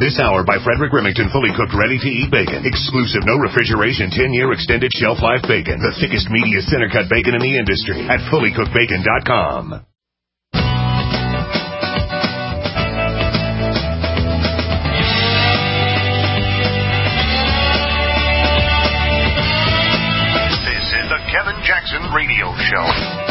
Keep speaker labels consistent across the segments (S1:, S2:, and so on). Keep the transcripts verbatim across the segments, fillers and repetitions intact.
S1: This hour by Frederick Remington, fully cooked, ready-to-eat bacon. Exclusive, no refrigeration, ten-year extended shelf life bacon. The thickest, meatiest, center-cut bacon in the industry at fully cooked bacon dot com.
S2: This is the Kevin Jackson Radio Show.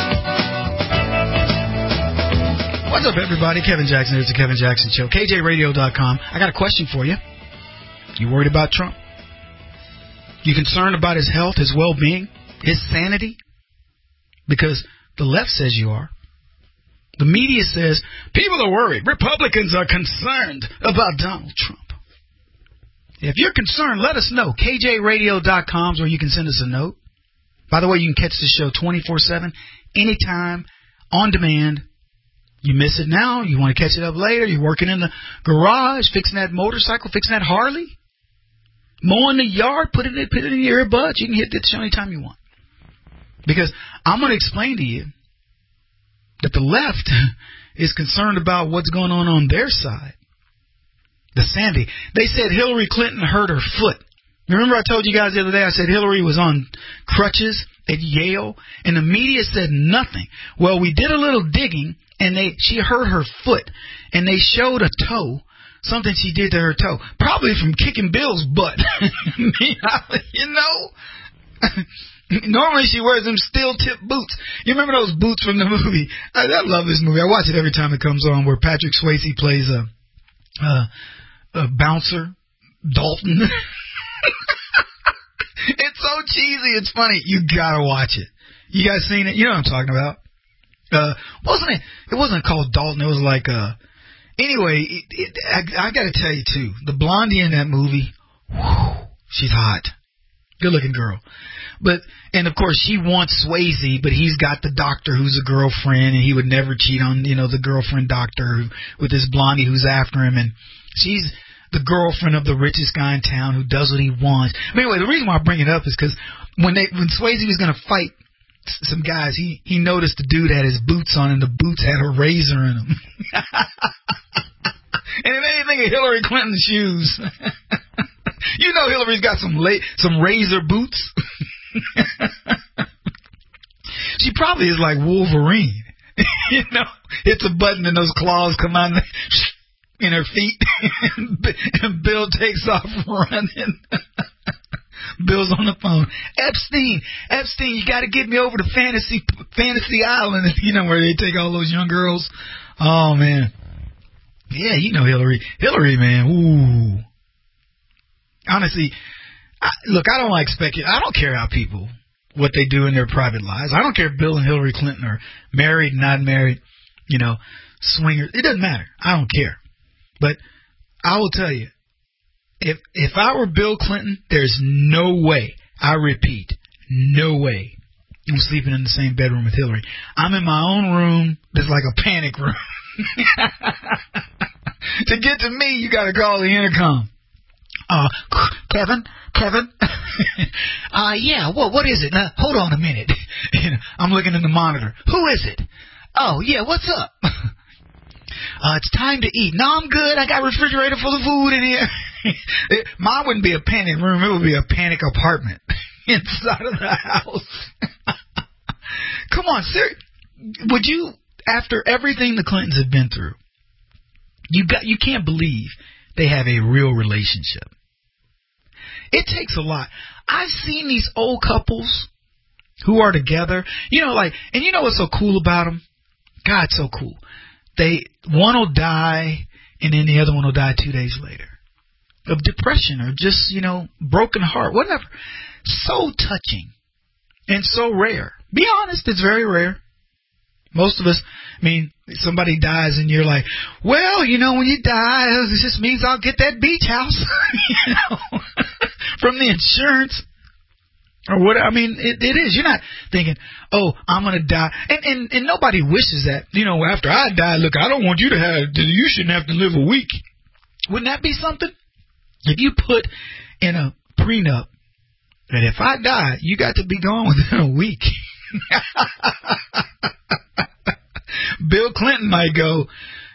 S3: What's up, everybody? Kevin Jackson. It's the Kevin Jackson Show. K J radio dot com. I got a question for you. You worried about Trump? You concerned about his health, his well-being, his sanity? Because the left says you are. The media says people are worried. Republicans are concerned about Donald Trump. If you're concerned, let us know. K J radio dot com is where you can send us a note. By the way, you can catch the show twenty-four seven, anytime, on demand. You miss it now, you want to catch it up later, you're working in the garage, fixing that motorcycle, fixing that Harley, mowing the yard, put it in, put it in your earbuds. You can hit the show anytime you want. Because I'm going to explain to you that the left is concerned about what's going on on their side. The Sandy. They said Hillary Clinton hurt her foot. Remember I told you guys the other day, I said Hillary was on crutches at Yale, and the media said nothing. Well, we did a little digging, and they she hurt her foot, and they showed a toe, something she did to her toe, probably from kicking Bill's butt. You know? Normally she wears them steel-tip boots. You remember those boots from the movie? I, I love this movie. I watch it every time it comes on, where Patrick Swayze plays a, a, a bouncer, Dalton. It's so cheesy. It's funny. You gotta watch it. You guys seen it? You know what I'm talking about. Uh, wasn't it? It wasn't called Dalton. It was like uh. Anyway, it, it, I, I gotta tell you too. The blondie in that movie, whew, she's hot, good looking girl. But and of course she wants Swayze, but he's got the doctor who's a girlfriend, and he would never cheat on you know the girlfriend doctor who, with this blondie who's after him, and she's the girlfriend of the richest guy in town who does what he wants. But anyway, the reason why I bring it up is because when they when Swayze was going to fight some guys, he, he noticed the dude had his boots on, and the boots had a razor in them. And it made me think of Hillary Clinton's shoes. You know Hillary's got some la- some razor boots. She probably is like Wolverine. You know, hits a button and those claws come out in her feet, and Bill takes off running. Bill's on the phone. Epstein, Epstein, you got to get me over to Fantasy Fantasy Island, you know, where they take all those young girls. Oh, man. Yeah, you know Hillary. Hillary, man, ooh. Honestly, I, look, I don't like speculate. I don't care how people, what they do in their private lives. I don't care if Bill and Hillary Clinton are married, not married, you know, swingers. It doesn't matter. I don't care. But I will tell you, if if I were Bill Clinton, there's no way, I repeat, no way I'm sleeping in the same bedroom with Hillary. I'm in my own room. It's like a panic room. To get to me, you got to call the intercom. Uh, Kevin, Kevin. uh, yeah. What what is it? Uh, hold on a minute. I'm looking in the monitor. Who is it? Oh yeah. What's up? Uh, it's time to eat. No, I'm good. I got a refrigerator full of food in here. It, mine wouldn't be a panic room. It would be a panic apartment inside of the house. Come on, sir. Would you, after everything the Clintons have been through, you got you can't believe they have a real relationship. It takes a lot. I've seen these old couples who are together. You know, like, and you know what's so cool about them? God, it's so cool. They one will die, and then the other one will die two days later of depression or just, you know, broken heart, whatever. So touching and so rare. Be honest, it's very rare. Most of us, I mean, somebody dies and you're like, well, you know, when you die, it just means I'll get that beach house, you know, from the insurance. Or what? I mean, it, it is. You're not thinking, oh, I'm going to die. And, and and nobody wishes that. You know, after I die, look, I don't want you to have, you shouldn't have to live a week. Wouldn't that be something? If you put in a prenup that if I die, you got to be gone within a week. Bill Clinton might go,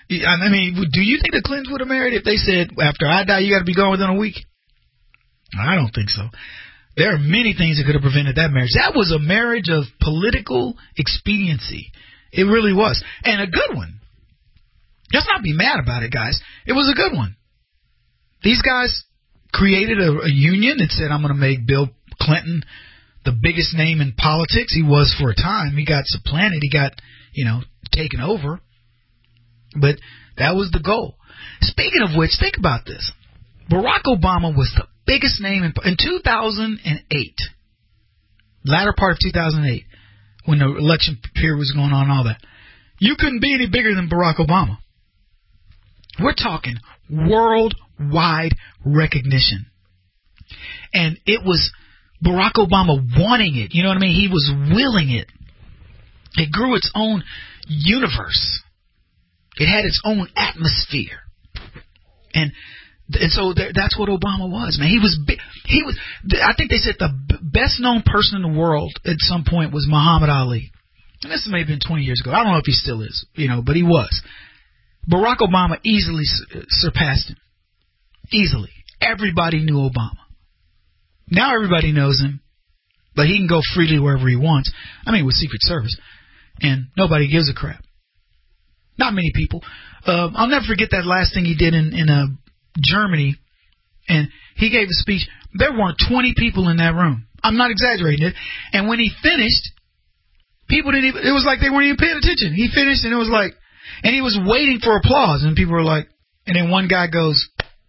S3: I mean, do you think the Clintons would have married if they said, after I die, you got to be gone within a week? I don't think so. There are many things that could have prevented that marriage. That was a marriage of political expediency. It really was. And a good one. Let's not be mad about it, guys. It was a good one. These guys created a, a union and said, I'm going to make Bill Clinton the biggest name in politics. He was for a time. He got supplanted. He got, you know, taken over. But that was the goal. Speaking of which, think about this. Barack Obama was the biggest name in, in two thousand eight, latter part of two thousand eight, when the election period was going on and all that. You couldn't be any bigger than Barack Obama. We're talking worldwide recognition. And it was Barack Obama wanting it. You know what I mean? He was willing it. It grew its own universe. It had its own atmosphere. And and so there, that's what Obama was, man. He was big. He was. I think they said the best known person in the world at some point was Muhammad Ali. And this may have been twenty years ago. I don't know if he still is, you know, but he was. Barack Obama easily surpassed him. Easily. Everybody knew Obama. Now everybody knows him, but he can go freely wherever he wants. I mean, with Secret Service. And nobody gives a crap. Not many people. Uh, I'll never forget that last thing he did in, in uh, Germany. And he gave a speech. There weren't twenty people in that room. I'm not exaggerating it. And when he finished, people didn't even, it was like they weren't even paying attention. He finished and it was like, and he was waiting for applause. And people were like, and then one guy goes,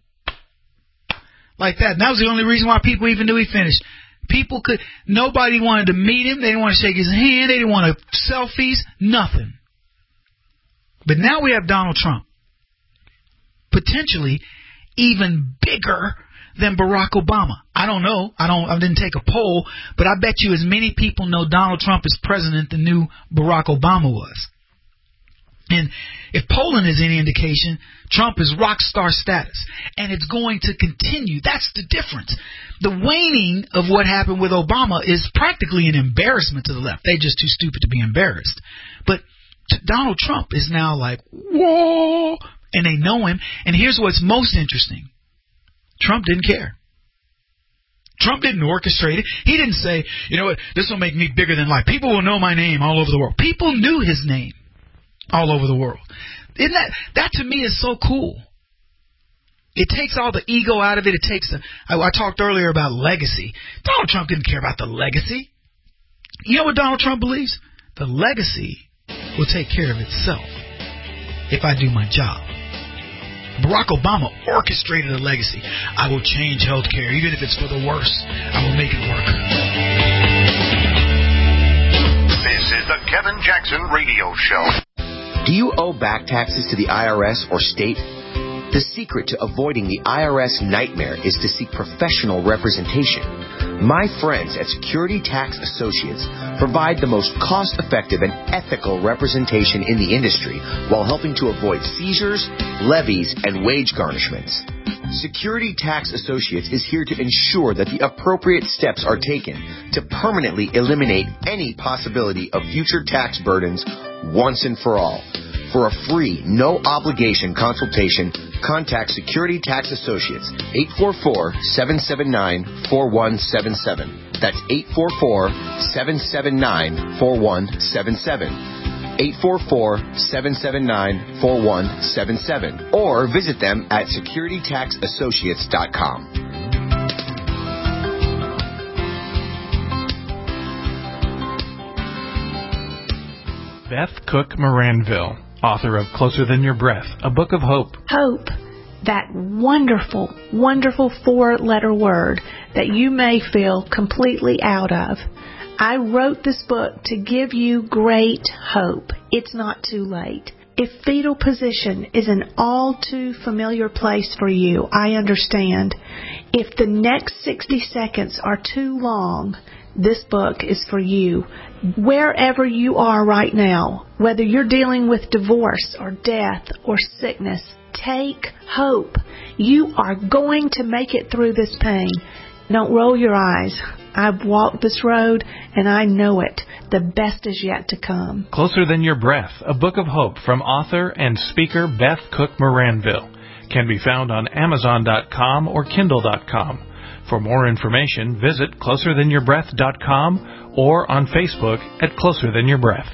S3: like that. And that was the only reason why people even knew he finished. People could, nobody wanted to meet him. They didn't want to shake his hand. They didn't want to selfies. Nothing. But now we have Donald Trump. Potentially even bigger than Barack Obama. I don't know. I don't. I didn't take a poll, but I bet you as many people know Donald Trump as president than knew Barack Obama was. And if polling is any indication, Trump is rock star status, and it's going to continue. That's the difference. The waning of what happened with Obama is practically an embarrassment to the left. They're just too stupid to be embarrassed. But Donald Trump is now like, whoa, and they know him. And here's what's most interesting. Trump didn't care. Trump didn't orchestrate it. He didn't say, you know what, this will make me bigger than life. People will know my name all over the world. People knew his name all over the world. Isn't that, that to me is so cool. It takes all the ego out of it. It takes the, I, I talked earlier about legacy. Donald Trump didn't care about the legacy. You know what Donald Trump believes? The legacy will take care of itself if I do my job. Barack Obama orchestrated a legacy. I will change healthcare, even if it's for the worse. I will make it work.
S2: This is the Kevin Jackson Radio Show.
S4: Do you owe back taxes to the I R S or state? The secret to avoiding the I R S nightmare is to seek professional representation. My friends at Security Tax Associates provide the most cost-effective and ethical representation in the industry while helping to avoid seizures, levies, and wage garnishments. Security Tax Associates is here to ensure that the appropriate steps are taken to permanently eliminate any possibility of future tax burdens once and for all. For a free, no-obligation consultation, contact Security Tax Associates, eight four four, seven seven nine, four one seven seven. That's eight four four, seven seven nine, four one seven seven. eight four four, seven seven nine, four one seven seven. Or visit them at security tax associates dot com.
S5: Beth Cook Moranville, author of Closer Than Your Breath, a book of hope.
S6: Hope, that wonderful, wonderful four-letter word that you may feel completely out of. I wrote this book to give you great hope. It's not too late. If fetal position is an all too familiar place for you, I understand. If the next sixty seconds are too long, this book is for you. Wherever you are right now, whether you're dealing with divorce or death or sickness, take hope. You are going to make it through this pain. Don't roll your eyes. I've walked this road, and I know it. The best is yet to come.
S5: Closer Than Your Breath, a book of hope from author and speaker Beth Cook Moranville, can be found on Amazon dot com or Kindle dot com. For more information, visit closer than your breath dot com or on Facebook at Closer Than Your Breath.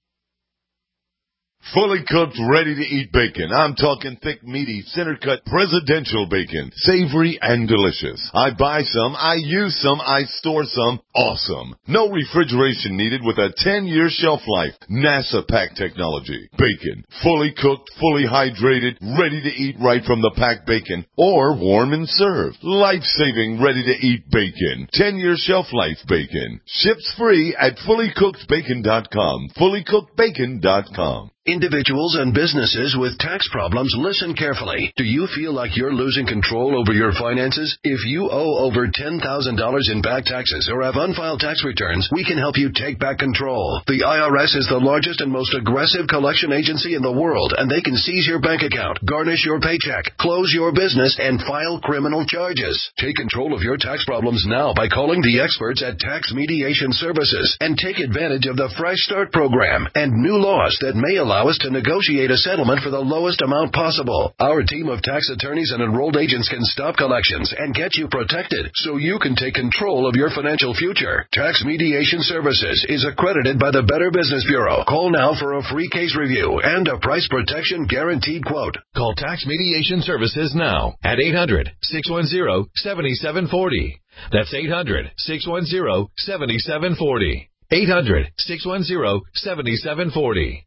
S7: Fully cooked, ready-to-eat bacon. I'm talking thick, meaty, center-cut presidential bacon. Savory and delicious. I buy some, I use some, I store some. Awesome. No refrigeration needed with a ten-year shelf life. NASA pack technology. Bacon. Fully cooked, fully hydrated, ready to eat right from the packed bacon. Or warm and served. Life-saving, ready-to-eat bacon. ten-year shelf life bacon. Ships free at fully cooked bacon dot com. fully cooked bacon dot com.
S2: Individuals and businesses with tax problems, listen carefully. Do you feel like you're losing control over your finances? If you owe over ten thousand dollars in back taxes or have unfiled tax returns, we can help you take back control. The I R S is the largest and most aggressive collection agency in the world, and they can seize your bank account, garnish your paycheck, close your business, and file criminal charges. Take control of your tax problems now by calling the experts at Tax Mediation Services and take advantage of the Fresh Start program and new laws that may allow us to negotiate a settlement for the lowest amount possible. Our team of tax attorneys and enrolled agents can stop collections and get you protected so you can take control of your financial future. Tax Mediation Services is accredited by the Better Business Bureau. Call now for a free case review and a price protection guaranteed quote.
S8: Call Tax Mediation Services now at eight hundred, six one zero, seven seven four zero. That's eight hundred, six one zero, seven seven four zero. eight hundred, six one zero, seven seven four zero.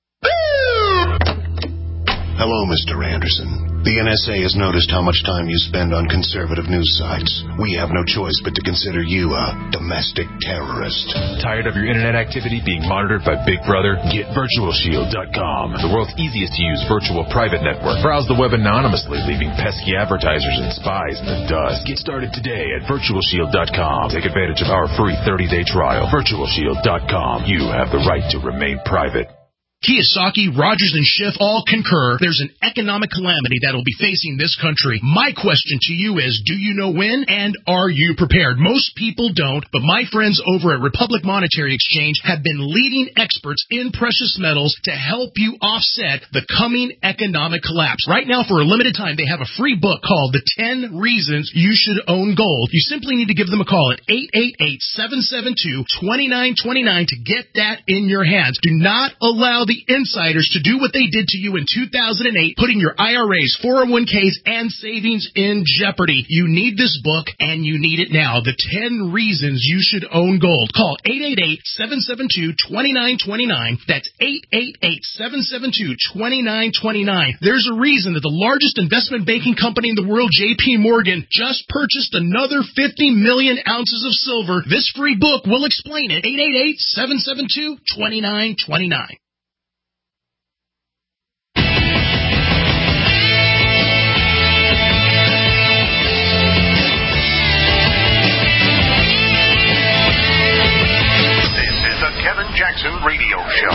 S1: Hello, Mister Anderson. The N S A has noticed how much time you spend on conservative news sites. We have no choice but to consider you a domestic terrorist.
S8: Tired of your internet activity being monitored by Big Brother? Get Virtual Shield dot com, the world's easiest to use virtual private network. Browse the web anonymously, leaving pesky advertisers and spies in the dust. Get started today at Virtual Shield dot com. Take advantage of our free thirty-day trial. Virtual Shield dot com. You have the right to remain private.
S9: Kiyosaki, Rogers, and Schiff all concur there's an economic calamity that will be facing this country. My question to you is, do you know when, and are you prepared? Most people don't, but my friends over at Republic Monetary Exchange have been leading experts in precious metals to help you offset the coming economic collapse. Right now, for a limited time, they have a free book called The ten Reasons You Should Own Gold. You simply need to give them a call at eight eight eight, seven seven two, two nine two nine to get that in your hands. Do not allow the insiders to do what they did to you in two thousand eight, putting your I R As, four oh one k's, and savings in jeopardy. You need this book, and you need it now. The ten Reasons You Should Own Gold. Call eight eight eight, seven seven two, two nine two nine. That's eight eight eight, seven seven two, two nine two nine. There's a reason that the largest investment banking company in the world, J P Morgan, just purchased another fifty million ounces of silver. This free book will explain it. eight eight eight, seven seven two, two nine two nine.
S2: Kevin Jackson Radio Show.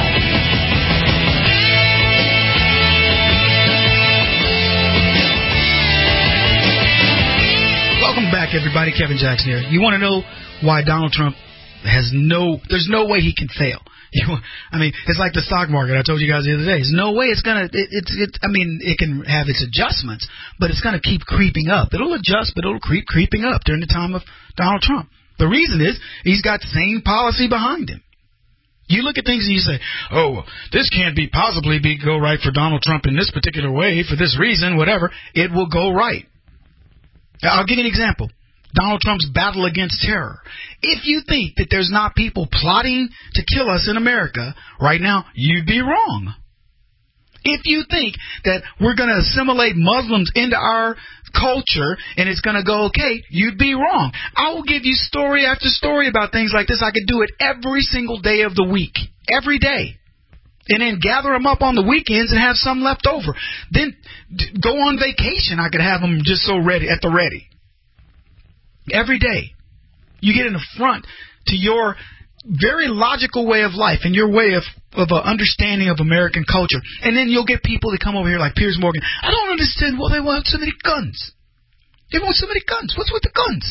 S3: Welcome back, everybody. Kevin Jackson here. You want to know why Donald Trump has no, there's no way he can fail. You, I mean, it's like the stock market. I told you guys the other day. There's no way it's going to, it, it's, it, I mean, it can have its adjustments, but it's going to keep creeping up. It'll adjust, but it'll keep creeping up during the time of Donald Trump. The reason is he's got sane policy behind him. You look at things and you say, oh, this can't be possibly be go right for Donald Trump in this particular way for this reason, whatever. It will go right. I'll give you an example. Donald Trump's battle against terror. If you think that there's not people plotting to kill us in America right now, you'd be wrong. If you think that we're going to assimilate Muslims into our culture and it's going to go okay, you'd be wrong. I will give you story after story about things like this. I could do it every single day of the week, every day, and then gather them up on the weekends and have some left over. Then d- go on vacation. I could have them just so ready at the ready. Every day, you get an affront to your very logical way of life and your way of of an understanding of American culture. And then you'll get people that come over here like Piers Morgan. I don't understand why they want so many guns. They want so many guns. What's with the guns?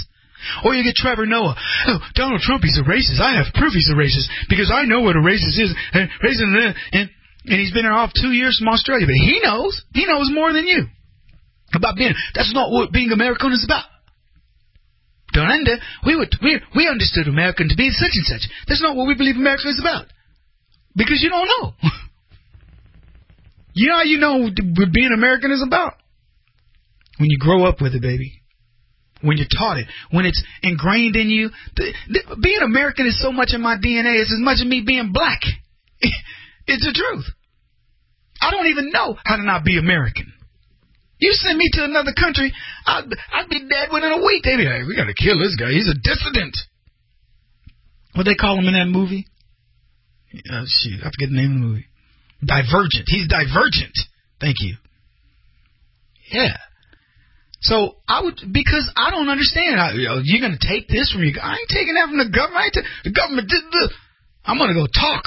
S3: Or you get Trevor Noah. Oh, Donald Trump, he's a racist. I have proof he's a racist because I know what a racist is. And, and, and, and he's been off two years from Australia. But he knows. He knows more than you about being. That's not what being American is about. Donanda, we would we we understood American to be such and such. That's not what we believe America is about. Because you don't know. You know how you know what being American is about? When you grow up with it, baby. When you're taught it. When it's ingrained in you. The, the, being American is so much in my D N A. It's as much as me being black. It's the truth. I don't even know how to not be American. You send me to another country, I'd, I'd be dead within a week. They'd be like, we got to kill this guy. He's a dissident. What they call him in that movie? Uh, shoot, I forget the name of the movie. Divergent. He's divergent. Thank you. Yeah. So I would, because I don't understand. I, you know, you're going to take this from you. I ain't taking that from the government. I ain't ta- the government did this. I'm going to go talk.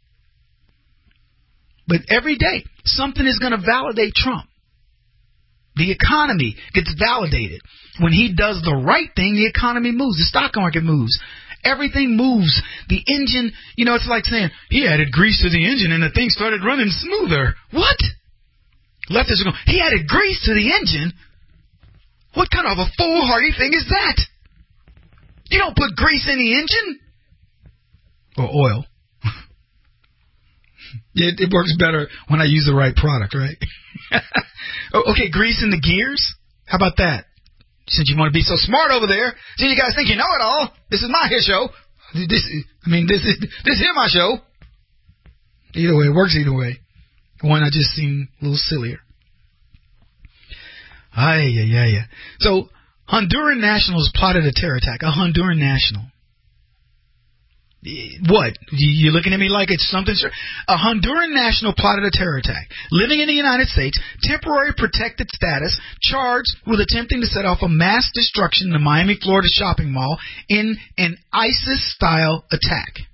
S3: But every day, something is going to validate Trump. The economy gets validated. When he does the right thing, the economy moves. The stock market moves. Everything moves. The engine, you know, it's like saying, he added grease to the engine and the thing started running smoother. What? Leftists are going, he added grease to the engine? What kind of a foolhardy thing is that? You don't put grease in the engine. Or oil. it, it works better when I use the right product, right? Okay, grease in the gears? How about that? Since you want to be so smart over there, since you guys think you know it all, this is my show. This, I mean, this is this is my show. Either way, it works either way. Why not just seem a little sillier? Ay, yeah, yeah, yeah. So, Honduran nationals plotted a terror attack. A Honduran national. What? You're looking at me like it's something? A Honduran national plotted a terror attack. Living in the United States, temporary protected status, charged with attempting to set off a mass destruction in the Miami, Florida shopping mall in an ISIS-style attack.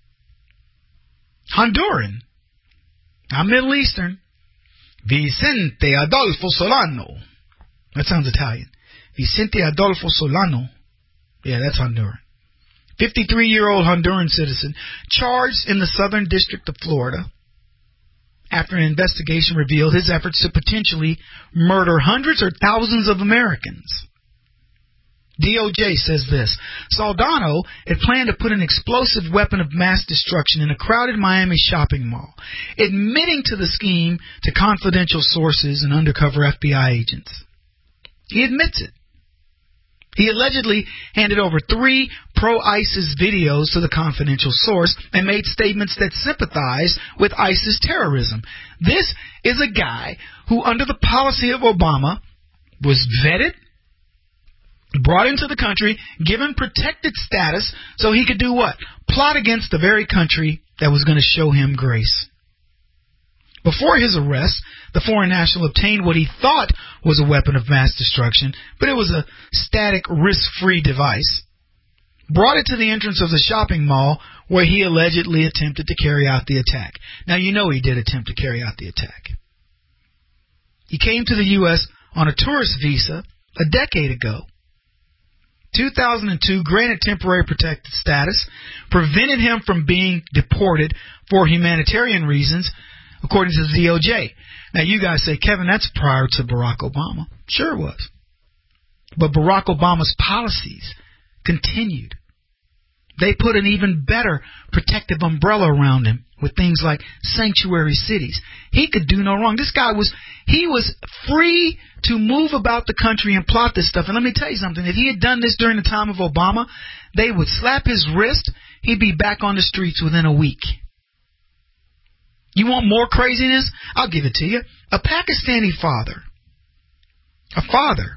S3: Honduran. Not Middle Eastern. Vicente Adolfo Solano. That sounds Italian. Vicente Adolfo Solano. Yeah, that's Honduran. fifty-three-year-old Honduran citizen charged in the Southern District of Florida after an investigation revealed his efforts to potentially murder hundreds or thousands of Americans. D O J says this. Soldano had planned to put an explosive weapon of mass destruction in a crowded Miami shopping mall, admitting to the scheme to confidential sources and undercover F B I agents. He admits it. He allegedly handed over three pro-ISIS videos to the confidential source and made statements that sympathize with ISIS terrorism. This is a guy who, under the policy of Obama, was vetted, brought into the country, given protected status, so he could do what? Plot against the very country that was going to show him grace. Before his arrest, the foreign national obtained what he thought was a weapon of mass destruction, but it was a static, risk-free device. Brought it to the entrance of the shopping mall where he allegedly attempted to carry out the attack. Now, you know he did attempt to carry out the attack. He came to the U S on a tourist visa a decade ago. two thousand two, granted temporary protected status, prevented him from being deported for humanitarian reasons, according to the D O J. Now, you guys say, Kevin, that's prior to Barack Obama. Sure it was. But Barack Obama's policies continued. They put an even better protective umbrella around him with things like sanctuary cities. He could do no wrong. This guy was, he was free to move about the country and plot this stuff. And let me tell you something. If he had done this during the time of Obama, they would slap his wrist. He'd be back on the streets within a week. You want more craziness? I'll give it to you. A Pakistani father. A father.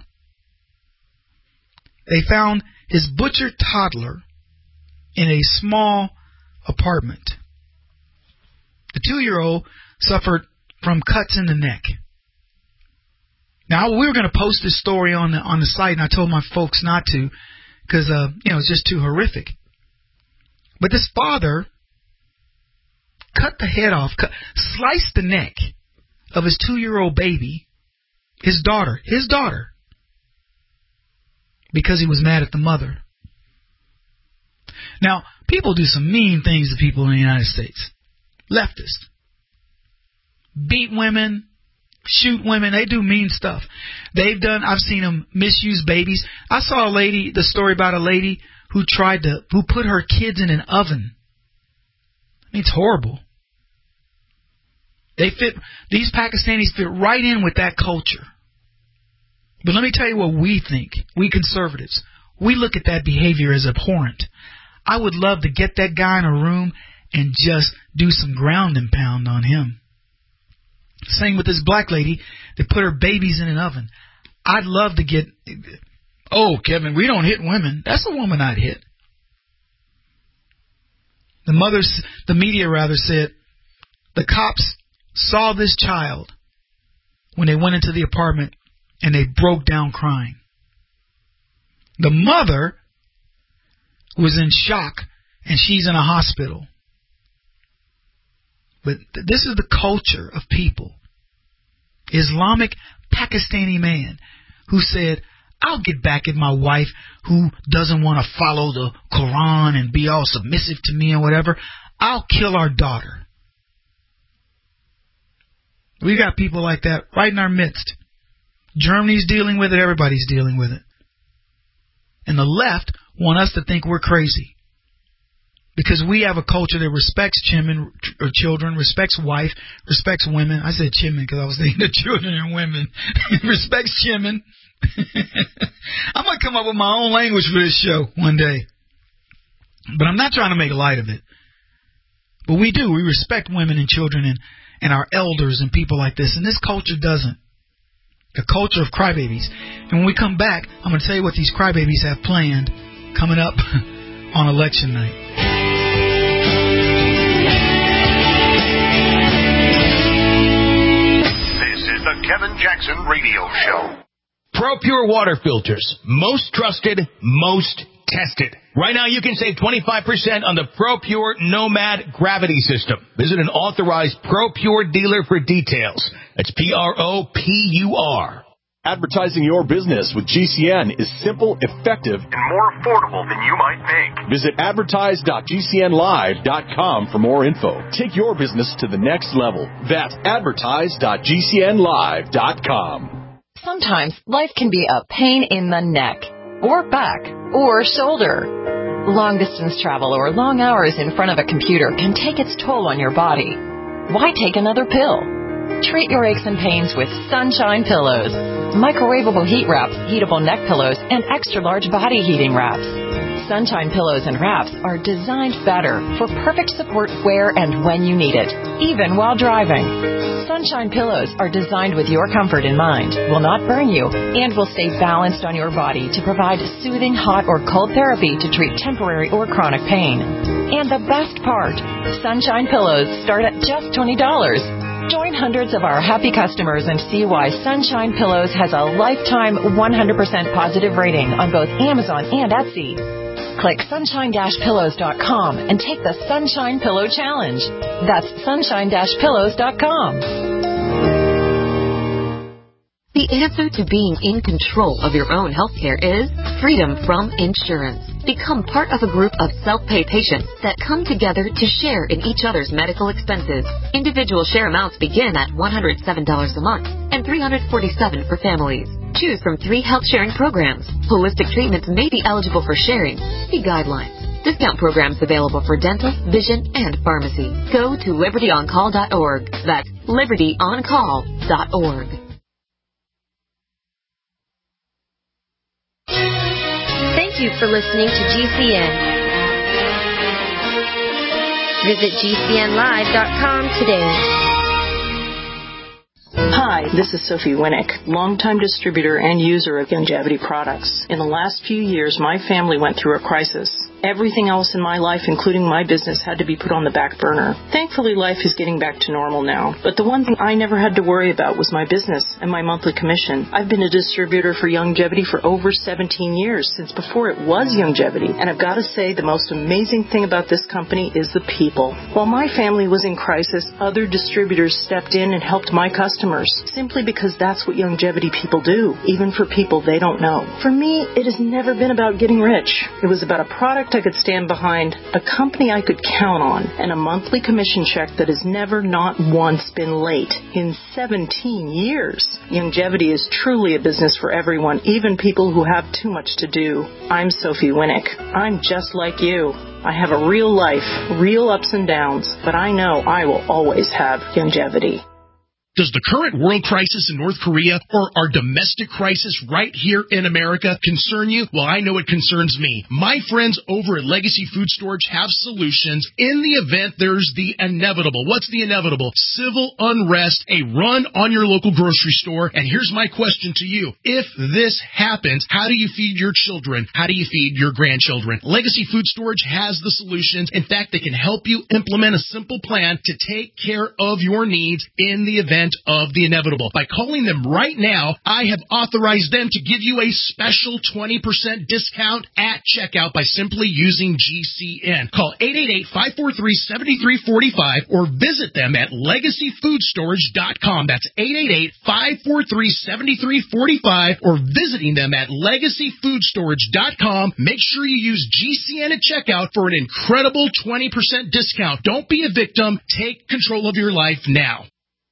S3: They found his butchered toddler in a small apartment. The two-year-old suffered from cuts in the neck. Now, we were going to post this story on the on the site, and I told my folks not to because, uh, you know, it's just too horrific. But this father cut the head off, cut, sliced the neck of his two-year-old baby, his daughter, his daughter, because he was mad at the mother. Now, people do some mean things to people in the United States. Leftists. Beat women, shoot women. They do mean stuff. They've done, I've seen them misuse babies. I saw a lady, the story about a lady who tried to, who put her kids in an oven. I mean, it's horrible. They fit, these Pakistanis fit right in with that culture. But let me tell you what we think, we conservatives. We look at that behavior as abhorrent. I would love to get that guy in a room and just do some ground and pound on him. Same with this black lady that put her babies in an oven. I'd love to get, oh, Kevin, we don't hit women. That's a woman I'd hit. The mothers, the media rather said, the cops saw this child when they went into the apartment and they broke down crying. The mother was in shock and she's in a hospital. But th- this is the culture of people. Islamic Pakistani man who said, I'll get back at my wife who doesn't want to follow the Quran and be all submissive to me and whatever. I'll kill our daughter. We got people like that right in our midst. Germany's dealing with it. Everybody's dealing with it. And the left want us to think we're crazy. Because we have a culture that respects children, or children, respects wife, respects women. I said children because I was thinking of children and women. Respects children. I'm going to come up with my own language for this show one day. But I'm not trying to make light of it. But we do. We respect women and children and, and our elders and people like this. And this culture doesn't. A culture of crybabies. And when we come back, I'm going to tell you what these crybabies have planned coming up on election night.
S1: The Kevin Jackson Radio Show.
S9: ProPure water filters. Most trusted, most tested. Right now you can save twenty-five percent on the ProPure Nomad Gravity System. Visit an authorized ProPure dealer for details. That's P R O P U R.
S10: Advertising your business with G C N is simple, effective,
S1: and more affordable than you might think.
S10: Visit advertise dot g c n live dot com for more info. Take your business to the next level. That's advertise dot g c n live dot com.
S11: Sometimes life can be a pain in the neck, or back, or shoulder. Long-distance travel or long hours in front of a computer can take its toll on your body. Why take another pill? Treat your aches and pains with Sunshine Pillows. Microwavable heat wraps, heatable neck pillows, and extra-large body heating wraps. Sunshine Pillows and wraps are designed better for perfect support where and when you need it, even while driving. Sunshine Pillows are designed with your comfort in mind, will not burn you, and will stay balanced on your body to provide soothing hot or cold therapy to treat temporary or chronic pain. And the best part, Sunshine Pillows start at just twenty dollars. Join hundreds of our happy customers and see why Sunshine Pillows has a lifetime one hundred percent positive rating on both Amazon and Etsy. Click sunshine dash pillows dot com and take the Sunshine Pillow Challenge. That's sunshine dash pillows dot com.
S12: The answer to being in control of your own healthcare is freedom from insurance. Become part of a group of self-pay patients that come together to share in each other's medical expenses. Individual share amounts begin at one hundred seven dollars a month and three hundred forty-seven dollars for families. Choose from three health sharing programs. Holistic treatments may be eligible for sharing. See guidelines. Discount programs available for dental, vision, and pharmacy. Go to liberty on call dot org. That's liberty on call dot org.
S13: Thank you for listening to G C N. Visit G C N live dot com today.
S14: Hi, this is Sophie Winnick, longtime distributor and user of Longevity products. In the last few years, my family went through a crisis. Everything else in my life, including my business, had to be put on the back burner. Thankfully, life is getting back to normal now. But the one thing I never had to worry about was my business and my monthly commission. I've been a distributor for Youngevity for over seventeen years, since before it was Youngevity. And I've got to say, the most amazing thing about this company is the people. While my family was in crisis, other distributors stepped in and helped my customers, simply because that's what Youngevity people do, even for people they don't know. For me, it has never been about getting rich. It was about a product I could stand behind, a company I could count on, and a monthly commission check that has never not once been late in seventeen years. Youngevity is truly a business for everyone, even people who have too much to do. I'm Sophie Winnick. I'm just like you. I have a real life, real ups and downs, but I know I will always have Youngevity.
S9: Does the current world crisis in North Korea or our domestic crisis right here in America concern you? Well, I know it concerns me. My friends over at Legacy Food Storage have solutions in the event there's the inevitable. What's the inevitable? Civil unrest, a run on your local grocery store. And here's my question to you. If this happens, how do you feed your children? How do you feed your grandchildren? Legacy Food Storage has the solutions. In fact, they can help you implement a simple plan to take care of your needs in the event of the inevitable. By calling them right now, I have authorized them to give you a special twenty percent discount at checkout by simply using G C N. Call eight eight eight, five four three, seven three four five or visit them at legacy food storage dot com. That's eight eight eight, five four three, seven three four five or visiting them at legacy food storage dot com. Make sure you use G C N at checkout for an incredible twenty percent discount. Don't be a victim. Take control of your life now.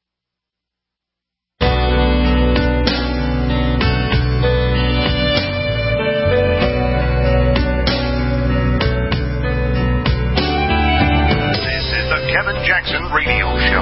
S1: Kevin Jackson Radio Show.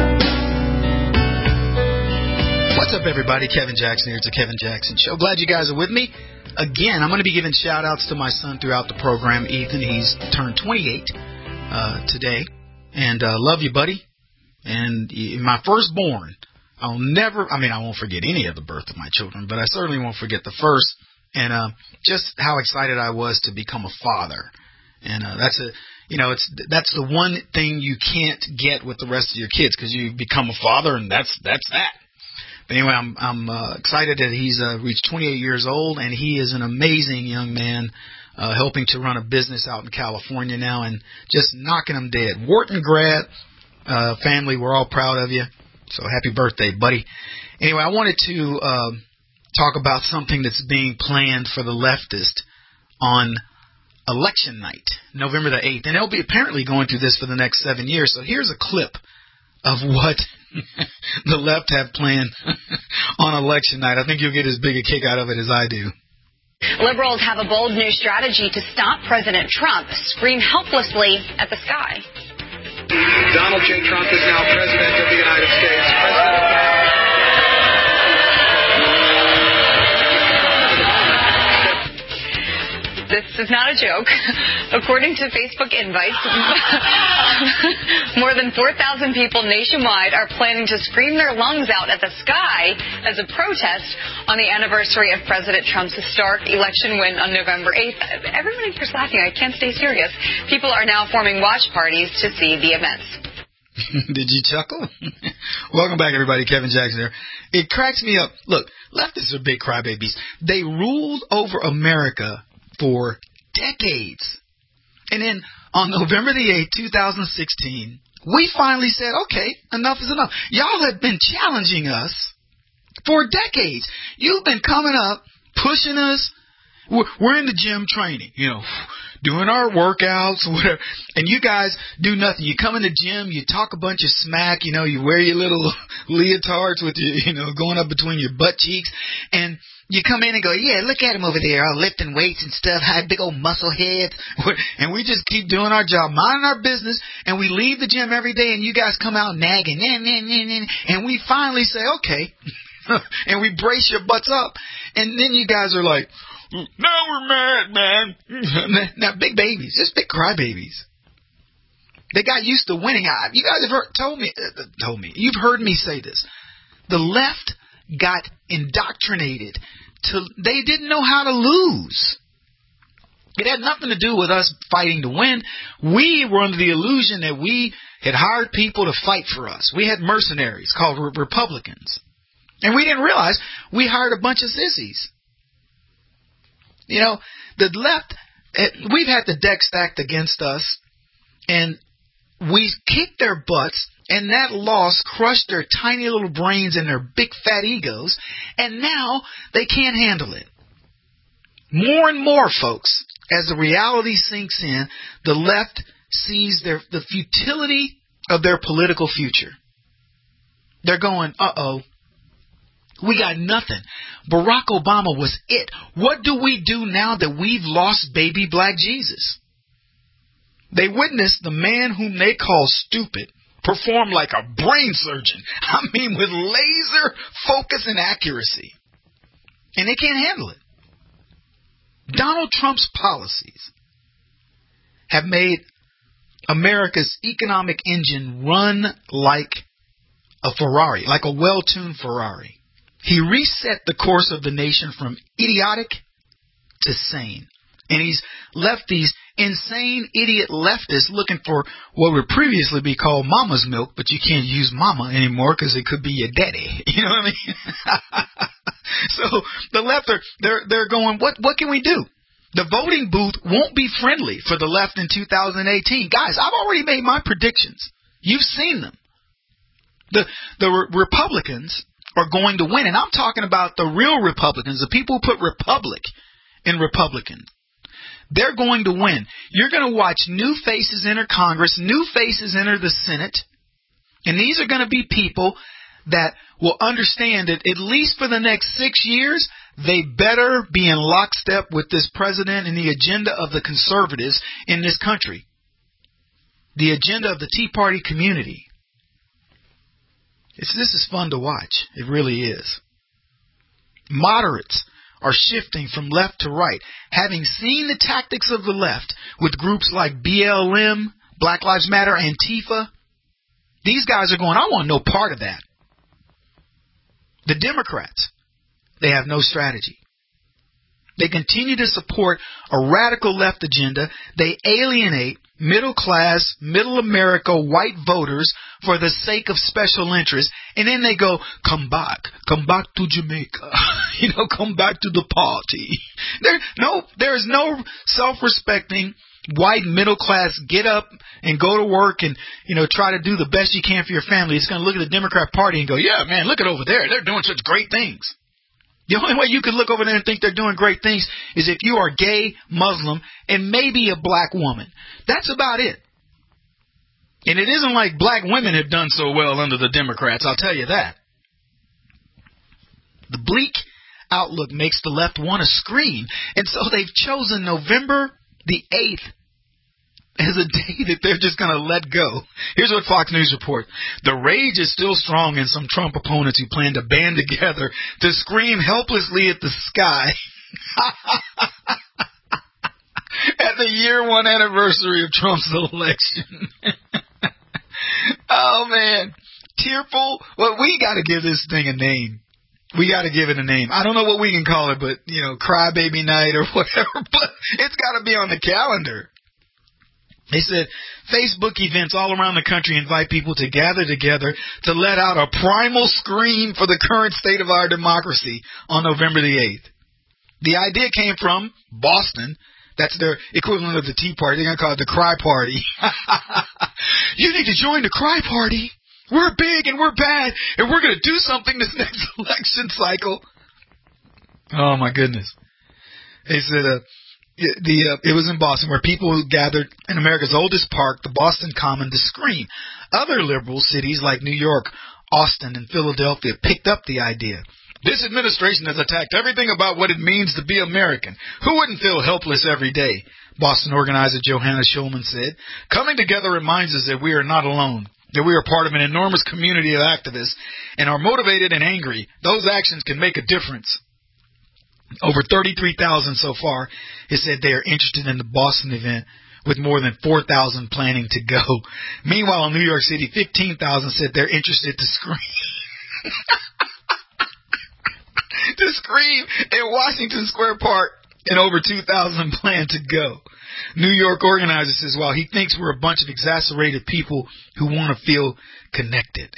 S3: What's up, everybody? Kevin Jackson here. It's a Kevin Jackson Show. Glad you guys are with me. Again, I'm going to be giving shout-outs to my son throughout the program, Ethan. He's turned twenty-eight uh, today. And uh, love you, buddy. And my firstborn, I'll never, I mean, I won't forget any of the birth of my children, but I certainly won't forget the first. And uh, just how excited I was to become a father. And uh, that's a... You know, it's that's the one thing you can't get with the rest of your kids, because you become a father, and that's that's that. But anyway, I'm I'm uh, excited that he's uh, reached twenty-eight years old, and he is an amazing young man, uh, helping to run a business out in California now, and just knocking them dead. Wharton grad, uh, family, we're all proud of you. So happy birthday, buddy. Anyway, I wanted to uh, talk about something that's being planned for the leftist on election night, November the eighth. And they'll be apparently going through this for the next seven years. So here's a clip of what the left have planned on election night. I think you'll get as big a kick out of it as I do.
S15: Liberals have a bold new strategy to stop President Trump. Scream helplessly at the sky.
S16: Donald J. Trump is now President of the United States. President of
S15: This is not a joke. According to Facebook invites, more than four thousand people nationwide are planning to scream their lungs out at the sky as a protest on the anniversary of President Trump's historic election win on November eighth. Everybody keeps laughing. I can't stay serious. People are now forming watch parties to see the events.
S3: Did you chuckle? Welcome back, everybody. Kevin Jackson here. It cracks me up. Look, leftists are big crybabies. They ruled over America for decades. And then on November the eighth, twenty sixteen, we finally said, okay, enough is enough. Y'all have been challenging us for decades. You've been coming up, pushing us. We're, we're in the gym training, you know, doing our workouts, whatever. And you guys do nothing. You come in the gym, you talk a bunch of smack, you know, you wear your little leotards with your, you know, going up between your butt cheeks. And you come in and go, yeah, look at him over there, all lifting weights and stuff, high, big old muscle heads. And we just keep doing our job, minding our business, and we leave the gym every day, and you guys come out nagging, nah, nah, nah, nah, and we finally say, okay, and we brace your butts up. And then you guys are like, now we're mad, man. Now, big babies, just big crybabies. They got used to winning. You guys have heard, told me, uh, told me, you've heard me say this. The left got indoctrinated to, they didn't know how to lose. It had nothing to do with us fighting to win. We were under the illusion that we had hired people to fight for us. We had mercenaries called re- Republicans. And we didn't realize we hired a bunch of sissies. You know, the left, we've had the deck stacked against us, and we kicked their butts, and that loss crushed their tiny little brains and their big fat egos, and now they can't handle it. More and more, folks, as the reality sinks in, the left sees their the futility of their political future. They're going, uh-oh, we got nothing. Barack Obama was it. What do we do now that we've lost baby black Jesus? They witnessed the man whom they call stupid perform like a brain surgeon. I mean, with laser focus and accuracy. And they can't handle it. Donald Trump's policies have made America's economic engine run like a Ferrari, like a well-tuned Ferrari. He reset the course of the nation from idiotic to sane. And he's left these insane idiot leftists looking for what would previously be called mama's milk, but you can't use mama anymore because it could be your daddy. You know what I mean? So the left are they're they're going, what what can we do? The voting booth won't be friendly for the left in two thousand eighteen. Guys, I've already made my predictions. You've seen them. The the re- Republicans are going to win, and I'm talking about the real Republicans, the people who put Republic in Republican. They're going to win. You're going to watch new faces enter Congress, new faces enter the Senate, and these are going to be people that will understand that at least for the next six years, they better be in lockstep with this president and the agenda of the conservatives in this country, the agenda of the Tea Party community. It's, this is fun to watch. It really is. Moderates are shifting from left to right, having seen the tactics of the left with groups like B L M, Black Lives Matter, Antifa. These guys are going, I want no part of that. The Democrats, they have no strategy. They continue to support a radical left agenda. They alienate middle class, middle America, white voters for the sake of special interests. And then they go, come back, come back to Jamaica, you know, come back to the party. There, no, there is no self-respecting white middle class get up and go to work and, you know, try to do the best you can for your family. It's going to look at the Democrat Party and go, yeah, man, look at over there. They're doing such great things. The only way you can look over there and think they're doing great things is if you are gay, Muslim, and maybe a black woman. That's about it. And it isn't like black women have done so well under the Democrats, I'll tell you that. The bleak outlook makes the left want to scream. And so they've chosen November the eighth as a day that they're just going to let go. Here's what Fox News reports. The rage is still strong in some Trump opponents who plan to band together to scream helplessly at the sky at the year one anniversary of Trump's election. Oh, man. Tearful. Well, we got to give this thing a name. We got to give it a name. I don't know what we can call it, but, you know, crybaby night or whatever, but it's got to be on the calendar. They said Facebook events all around the country invite people to gather together to let out a primal scream for the current state of our democracy on November the eighth. The idea came from Boston. That's their equivalent of the Tea Party. They're going to call it the Cry Party. You need to join the Cry Party. We're big and we're bad, and we're going to do something this next election cycle. Oh, my goodness. They said, uh, The uh, it was in Boston where people gathered in America's oldest park, the Boston Common, to scream. Other liberal cities like New York, Austin, and Philadelphia picked up the idea. This administration has attacked everything about what it means to be American. Who wouldn't feel helpless every day? Boston organizer Johanna Schulman said. Coming together reminds us that we are not alone, that we are part of an enormous community of activists and are motivated and angry. Those actions can make a difference. Over thirty-three thousand so far has said they are interested in the Boston event, with more than four thousand planning to go. Meanwhile, in New York City, fifteen thousand said they're interested to scream. to scream in Washington Square Park and over two thousand plan to go. New York organizer says, well, he thinks we're a bunch of exasperated people who want to feel connected.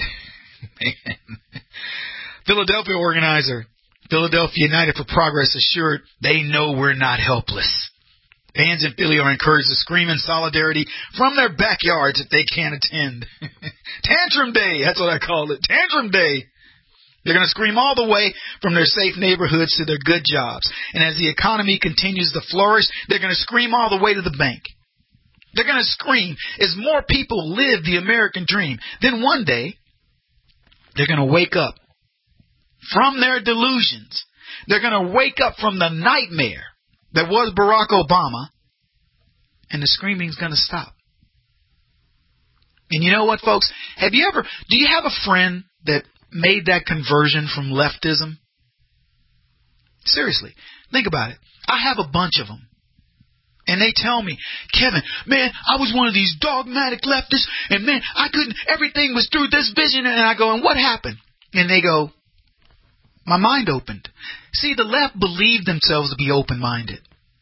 S3: Philadelphia organizer, Philadelphia United for Progress, assured they know we're not helpless. Fans in Philly are encouraged to scream in solidarity from their backyards if they can't attend. Tantrum Day, that's what I call it. Tantrum Day. They're going to scream all the way from their safe neighborhoods to their good jobs. And as the economy continues to flourish, they're going to scream all the way to the bank. They're going to scream as more people live the American dream. Then one day, they're going to wake up from their delusions. They're going to wake up from the nightmare that was Barack Obama, and the screaming's going to stop. And you know what, folks? Have you ever, do you have a friend that made that conversion from leftism? Seriously, think about it. I have a bunch of them. And they tell me, Kevin, man, I was one of these dogmatic leftists, and man, I couldn't, everything was through this vision. And I go, and what happened? And they go, my mind opened. See, the left believe themselves to be open-minded.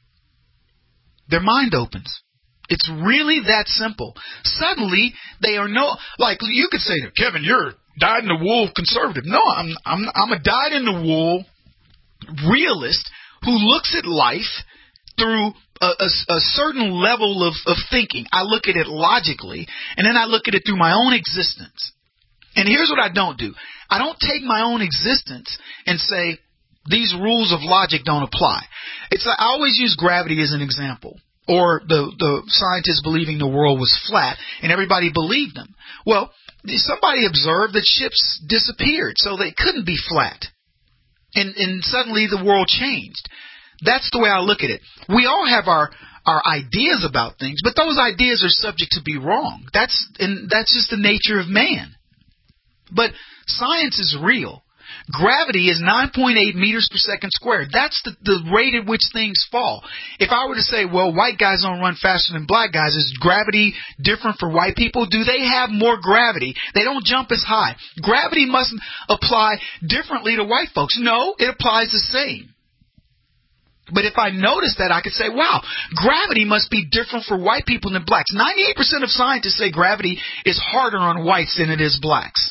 S3: Their mind opens. It's really that simple. Suddenly, they are no, like you could say, Kevin, you're dyed-in-the-wool conservative. No, I'm, I'm, I'm a dyed-in-the-wool realist who looks at life through a, a, a certain level of, of thinking. I look at it logically, and then I look at it through my own existence. And here's what I don't do. I don't take my own existence and say, these rules of logic don't apply. It's like, I always use gravity as an example. Or the, the scientists believing the world was flat, and everybody believed them. Well, somebody observed that ships disappeared, so they couldn't be flat. And, and suddenly the world changed. That's the way I look at it. We all have our, our ideas about things, but those ideas are subject to be wrong. That's, and that's just the nature of man. But science is real. Gravity is nine point eight meters per second squared. That's the, the rate at which things fall. If I were to say, well, white guys don't run faster than black guys, is gravity different for white people? Do they have more gravity? They don't jump as high. Gravity must apply differently to white folks. No, it applies the same. But if I notice that, I could say, wow, gravity must be different for white people than blacks. ninety-eight percent of scientists say gravity is harder on whites than it is blacks.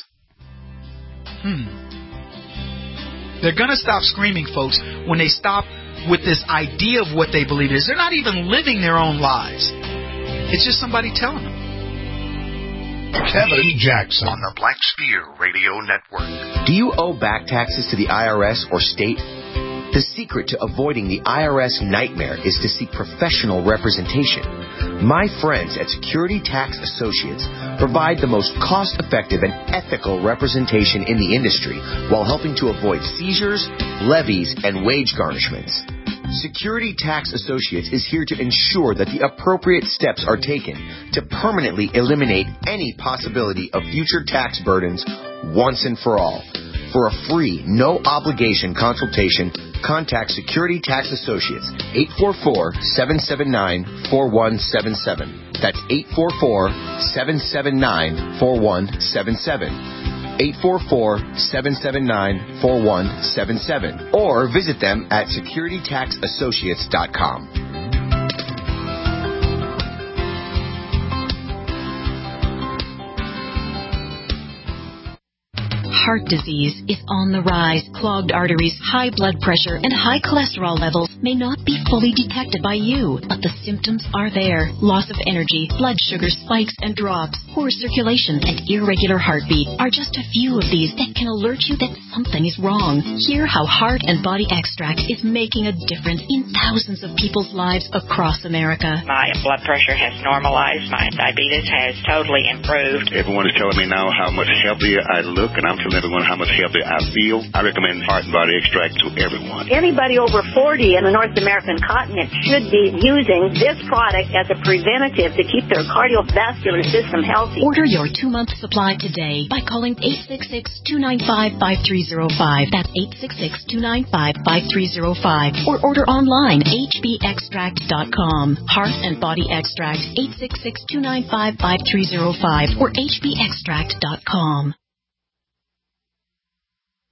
S3: Hmm. They're going to stop screaming, folks, when they stop with this idea of what they believe is. They're not even living their own lives. It's just somebody telling them.
S1: Kevin Jackson on the Black Spear Radio Network.
S4: Do you owe back taxes to the I R S or state? The secret to avoiding the I R S nightmare is to seek professional representation. My friends at Security Tax Associates provide the most cost-effective and ethical representation in the industry while helping to avoid seizures, levies, and wage garnishments. Security Tax Associates is here to ensure that the appropriate steps are taken to permanently eliminate any possibility of future tax burdens once and for all. For a free, no-obligation consultation, contact Security Tax Associates, eight four four, seven seven nine, four one seven seven. That's eight four four, seven seven nine, four one seven seven. eight four four, seven seven nine, four one seven seven. Or visit them at security tax associates dot com.
S12: Heart disease is on the rise. Clogged arteries, high blood pressure, and high cholesterol levels may not be fully detected by you, but the symptoms are there. Loss of energy, blood sugar spikes and drops, poor circulation, and irregular heartbeat are just a few of these that can alert you that something is wrong. Hear how Heart and Body Extract is making a difference in thousands of people's lives across America.
S17: My blood pressure has normalized. My diabetes has totally improved.
S18: Everyone is telling me now how much healthier I look, and I'm telling everyone how much healthier I feel. I recommend Heart and Body Extract to everyone.
S19: Anybody over forty in the North American continent should be using this product as a preventative to keep their cardiovascular system healthy.
S12: Order your two-month supply today by calling eight six six, two nine five, five three zero five. That's eight six six, two nine five, five three zero five. Or order online, h b extract dot com. Heart and Body Extract, eight six six, two nine five, five three zero five or h b extract dot com.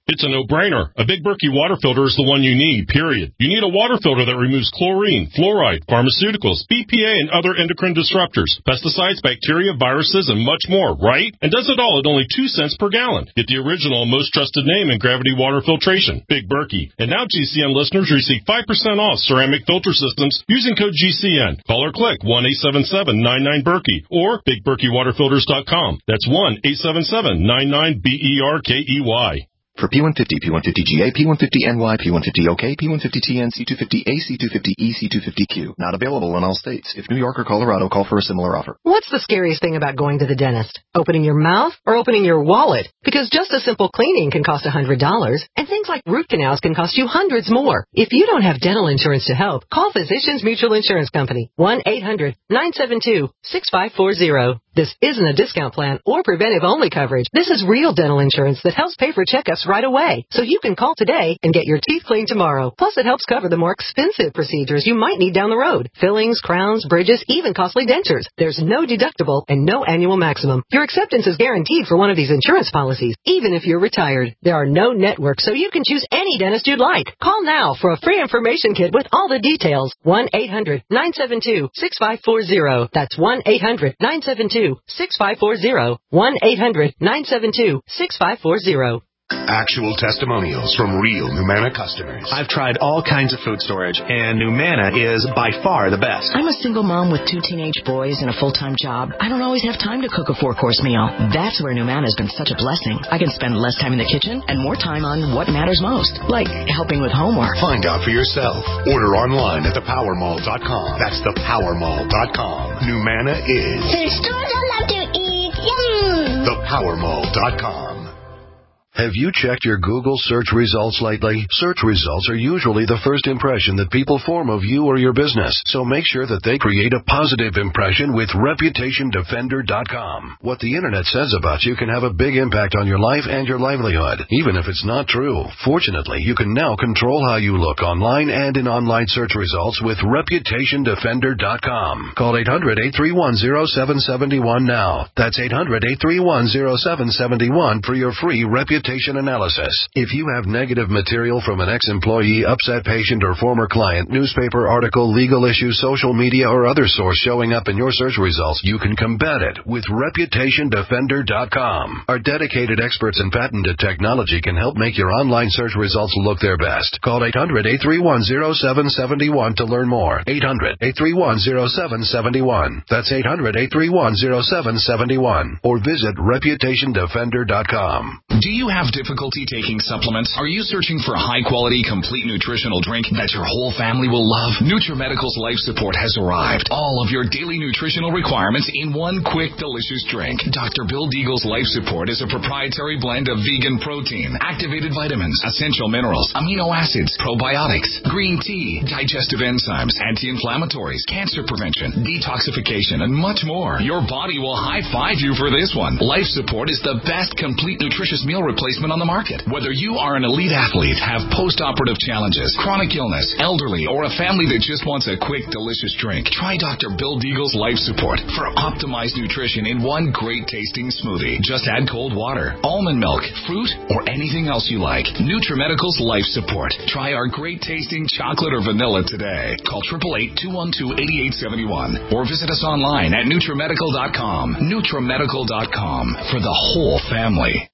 S20: It's a no-brainer. A Big Berkey water filter is the one you need, period. You need a water filter that removes chlorine, fluoride, pharmaceuticals, B P A, and other endocrine disruptors, pesticides, bacteria, viruses, and much more, right? And does it all at only two cents per gallon. Get the original and most trusted name in gravity water filtration, Big Berkey. And now G C N listeners receive five percent off ceramic filter systems using code G C N. Call or click one eight seven seven nine nine Berkey or big berkey water filters dot com. That's one eight seven seven nine nine B E R K E Y.
S21: For P one fifty, P one fifty G A, P one fifty N Y, P one fifty O K, P one fifty T N, C two fifty A, C two fifty E, C two fifty Q. Not available in all states. If New York or Colorado, call for a similar offer.
S22: What's the scariest thing about going to the dentist? Opening your mouth or opening your wallet? Because just a simple cleaning can cost one hundred dollars, and things like root canals can cost you hundreds more. If you don't have dental insurance to help, call Physicians Mutual Insurance Company. one eight hundred nine seven two six five four zero. This isn't a discount plan or preventive-only coverage. This is real dental insurance that helps pay for checkups right away. So you can call today and get your teeth cleaned tomorrow. Plus, it helps cover the more expensive procedures you might need down the road. Fillings, crowns, bridges, even costly dentures. There's no deductible and no annual maximum. Your acceptance is guaranteed for one of these insurance policies, even if you're retired. There are no networks, so you can choose any dentist you'd like. Call now for a free information kit with all the details. one eight hundred nine seven two six five four zero. That's one eight hundred nine seven two six five four zero. one eight hundred nine seven two six five four zero.
S1: Actual testimonials from real Numana customers.
S23: I've tried all kinds of food storage, and Numana is by far the best.
S24: I'm a single mom with two teenage boys and a full-time job. I don't always have time to cook a four-course meal. That's where Numana has been such a blessing. I can spend less time in the kitchen and more time on what matters most, like helping with homework.
S1: Find out for yourself. Order online at the power mall dot com. That's the power mall dot com. Numana is
S25: food stores I love to eat. Yum!
S1: the power mall dot com.
S2: Have you checked your Google search results lately? Search results are usually the first impression that people form of you or your business, so make sure that they create a positive impression with reputation defender dot com. What the internet says about you can have a big impact on your life and your livelihood, even if it's not true. Fortunately, you can now control how you look online and in online search results with reputation defender dot com. Call eight hundred eight three one zero seven seven one now. That's eight hundred eight three one zero seven seven one for your free reputation analysis. If you have negative material from an ex-employee, upset patient, or former client, newspaper article, legal issue, social media, or other source showing up in your search results, you can combat it with reputation defender dot com. Our dedicated experts in patented technology can help make your online search results look their best. Call eight hundred eight three one zero seven seven one to learn more. eight hundred eight three one zero seven seven one. That's eight hundred eight three one zero seven seven one. Or visit reputation defender dot com.
S26: Do you have difficulty taking supplements? Are you searching for a high-quality, complete nutritional drink that your whole family will love? NutriMedical's Life Support has arrived. All of your daily nutritional requirements in one quick, delicious drink. Doctor Bill Deagle's Life Support is a proprietary blend of vegan protein, activated vitamins, essential minerals, amino acids, probiotics, green tea, digestive enzymes, anti-inflammatories, cancer prevention, detoxification, and much more. Your body will high-five you for this one. Life Support is the best complete nutritious meal replacement on the market. Whether you are an elite athlete, have post-operative challenges, chronic illness, elderly, or a family that just wants a quick, delicious drink, try Doctor Bill Deagle's Life Support for optimized nutrition in one great-tasting smoothie. Just add cold water, almond milk, fruit, or anything else you like. NutriMedical's Life Support. Try our great-tasting chocolate or vanilla today. Call eight eight eight, two one two, eight eight seven one or visit us online at NutriMedical dot com. NutriMedical dot com for the whole family.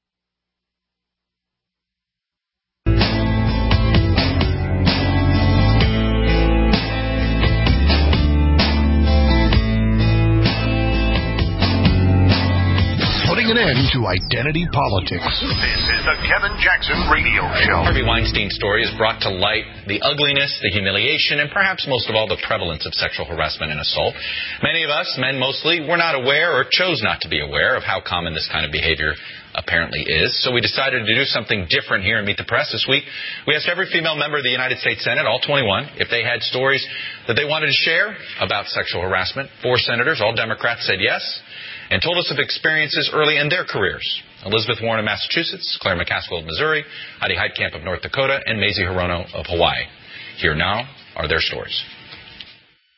S9: An end to identity politics.
S1: This is the Kevin Jackson Radio Show.
S27: Harvey Weinstein's story has brought to light the ugliness, the humiliation, and perhaps most of all the prevalence of sexual harassment and assault. Many of us, men mostly, were not aware or chose not to be aware of how common this kind of behavior apparently is. So we decided to do something different here in Meet the Press this week. We asked every female member of the United States Senate, all twenty-one, if they had stories that they wanted to share about sexual harassment. Four senators, all Democrats, said yes, and told us of experiences early in their careers. Elizabeth Warren of Massachusetts, Claire McCaskill of Missouri, Heidi Heitkamp of North Dakota, and Mazie Hirono of Hawaii. Here now are their stories.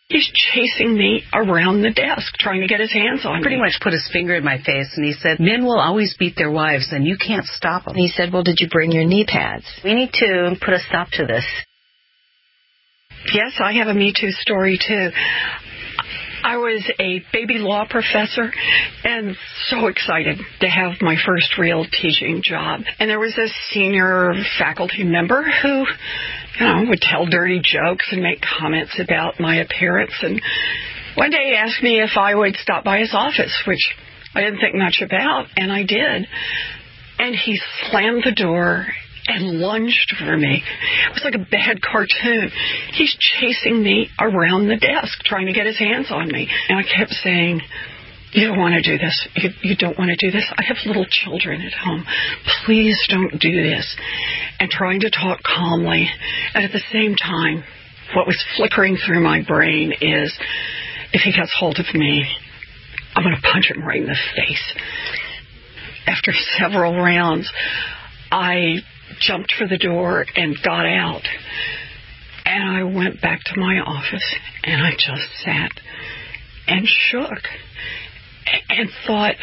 S5: He's chasing me around the desk, trying to get his hands on me.
S6: Pretty much put his finger in my face, and he said, men will always beat their wives, and you can't stop them.
S7: And he said, well, did you bring your knee pads? We need to put a stop to this.
S5: Yes, I have a Me Too story, too. I was a baby law professor and so excited to have my first real teaching job. And there was this senior faculty member who, you know, would tell dirty jokes and make comments about my appearance. And one day he asked me if I would stop by his office, which I didn't think much about, and I did. And he slammed the door and lunged for me. It was like a bad cartoon. He's chasing me around the desk, trying to get his hands on me. And I kept saying, you don't want to do this. You, you don't want to do this. I have little children at home. Please don't do this. And trying to talk calmly. And at the same time, what was flickering through my brain is, if he gets hold of me, I'm going to punch him right in the face. After several rounds, I jumped for the door and got out. And I went back to my office and I just sat and shook and thought,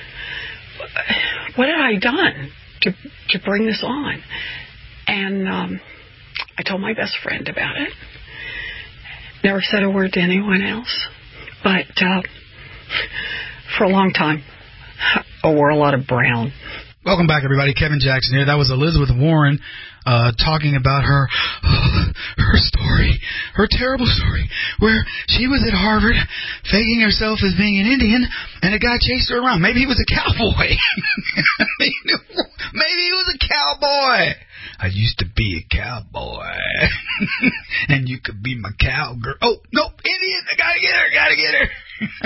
S5: what had I done to to bring this on? And um, I told my best friend about it. Never said a word to anyone else. But uh, for a long time, I wore a lot of brown.
S3: Welcome back, everybody. Kevin Jackson here. That was Elizabeth Warren uh, talking about her her story, her terrible story, where she was at Harvard faking herself as being an Indian, and a guy chased her around. Maybe he was a cowboy. Maybe he was a cowboy. I used to be a cowboy, and you could be my cowgirl. Oh, no, Indian. I gotta get her. Gotta get her.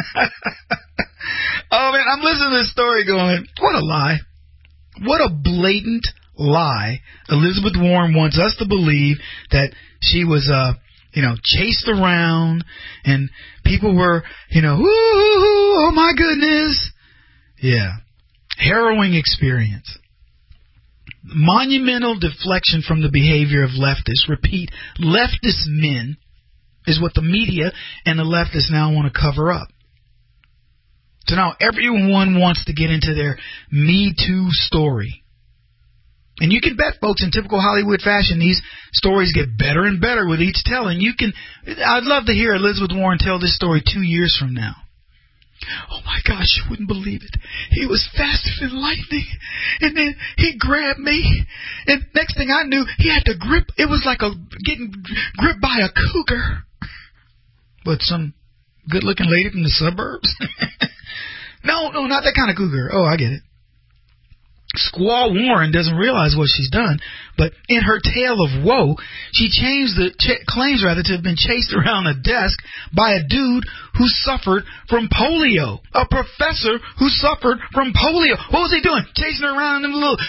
S3: Oh, man, I'm listening to this story going, what a lie. What a blatant lie. Elizabeth Warren wants us to believe that she was, uh, you know, chased around and people were, you know, ooh, oh my goodness. Yeah. Harrowing experience. Monumental deflection from the behavior of leftists. Repeat, leftist men is what the media and the leftists now want to cover up. So now everyone wants to get into their Me Too story. And you can bet, folks, in typical Hollywood fashion, these stories get better and better with each telling. You can, I'd love to hear Elizabeth Warren tell this story two years from now. Oh my gosh, you wouldn't believe it. He was faster than lightning. And then he grabbed me. And next thing I knew, he had to grip. It was like a getting gripped by a cougar. But some good-looking lady from the suburbs. No, no, not that kind of cougar. Oh, I get it. Squaw Warren doesn't realize what she's done, but in her tale of woe, she changed the ch- claims rather to have been chased around a desk by a dude who suffered from polio. A professor who suffered from polio. What was he doing? Chasing her around in a little...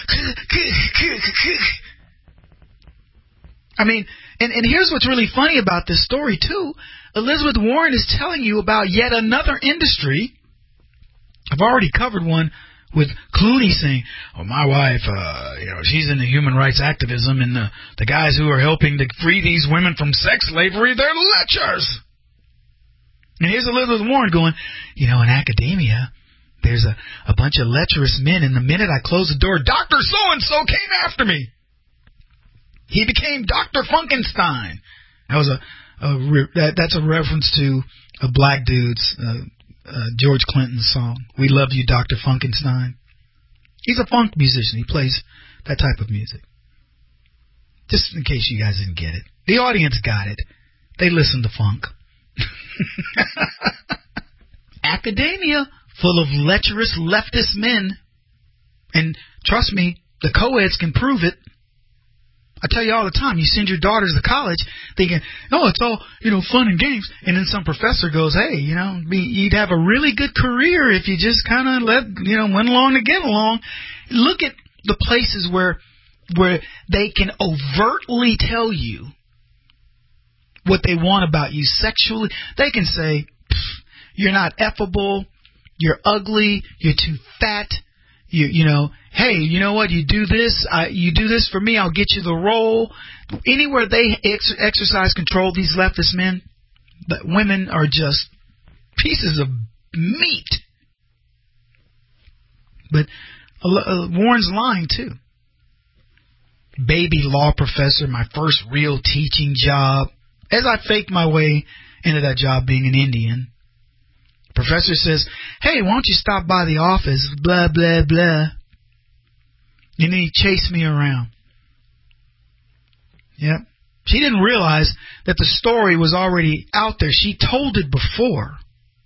S3: I mean, and, and here's what's really funny about this story, too. Elizabeth Warren is telling you about yet another industry. I've already covered one with Clooney saying, oh, my wife, uh, you know, she's into human rights activism, and the, the guys who are helping to free these women from sex slavery, they're lechers. And here's Elizabeth Warren going, you know, in academia, there's a, a bunch of lecherous men, and the minute I closed the door, Doctor So-and-so came after me. He became Doctor Funkenstein. That was a, a that, that's a reference to a black dude's uh, Uh, George Clinton's song, We Love You, Doctor Funkenstein. He's a funk musician. He plays that type of music. Just in case you guys didn't get it. The audience got it. They listen to funk. Academia, full of lecherous leftist men. And trust me, the co-eds can prove it. I tell you all the time, you send your daughters to college thinking, oh, it's all, you know, fun and games. And then some professor goes, hey, you know, you'd have a really good career if you just kind of let, you know, went along to get along. Look at the places where where they can overtly tell you what they want about you sexually. They can say, you're not effable, you're ugly, you're too fat. You you know, hey, you know what? You do this, I, you do this for me, I'll get you the role. Anywhere they ex- exercise control, these leftist men, that women are just pieces of meat. But uh, Warren's lying, too. Baby law professor, my first real teaching job. As I faked my way into that job being an Indian, professor says, hey, why don't you stop by the office, blah, blah, blah. And then he chased me around. Yep. She didn't realize that the story was already out there. She told it before.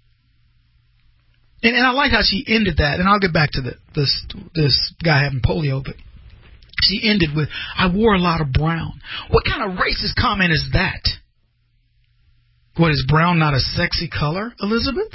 S3: And, and I like how she ended that. And I'll get back to the, this, this guy having polio, but she ended with, I wore a lot of brown. What kind of racist comment is that? What, is brown not a sexy color, Elizabeth?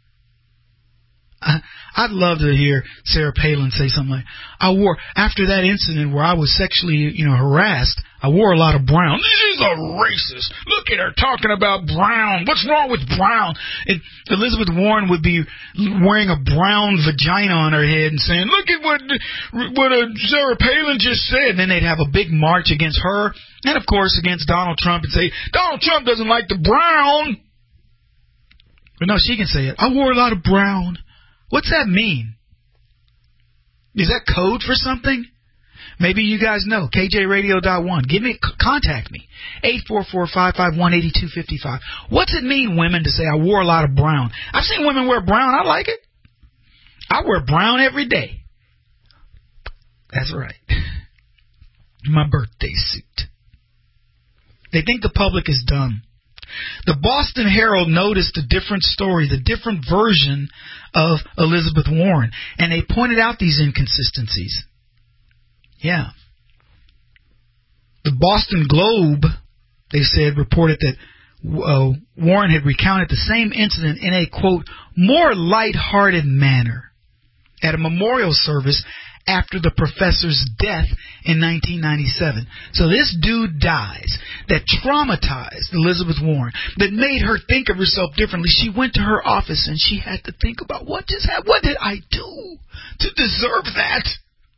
S3: I, I'd love to hear Sarah Palin say something like, I wore, after that incident where I was sexually, you know, harassed, I wore a lot of brown. This is a racist. Look at her talking about brown. What's wrong with brown? And Elizabeth Warren would be wearing a brown vagina on her head and saying, look at what what uh, Sarah Palin just said. And then they'd have a big march against her and, of course, against Donald Trump and say, Donald Trump doesn't like the brown. But no, she can say it. I wore a lot of brown. What's that mean? Is that code for something? Maybe you guys know. K J radio dot one. Give me, contact me. eight four four, five five one, eight two five five. What's it mean, women, to say I wore a lot of brown? I've seen women wear brown. I like it. I wear brown every day. That's right. My birthday suit. They think the public is dumb. The Boston Herald noticed a different story, the different version of Elizabeth Warren, and they pointed out these inconsistencies. Yeah. The Boston Globe, they said, reported that uh, Warren had recounted the same incident in a, quote, more lighthearted manner at a memorial service after the professor's death in nineteen ninety-seven. So this dude dies that traumatized Elizabeth Warren, that made her think of herself differently. She went to her office and she had to think about what just happened. What did I do to deserve that?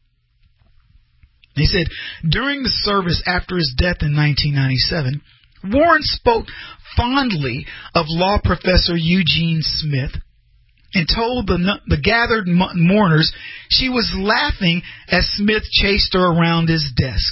S3: He said, during the service after his death in nineteen ninety-seven, Warren spoke fondly of law professor Eugene Smith and told the, the gathered mourners she was laughing as Smith chased her around his desk.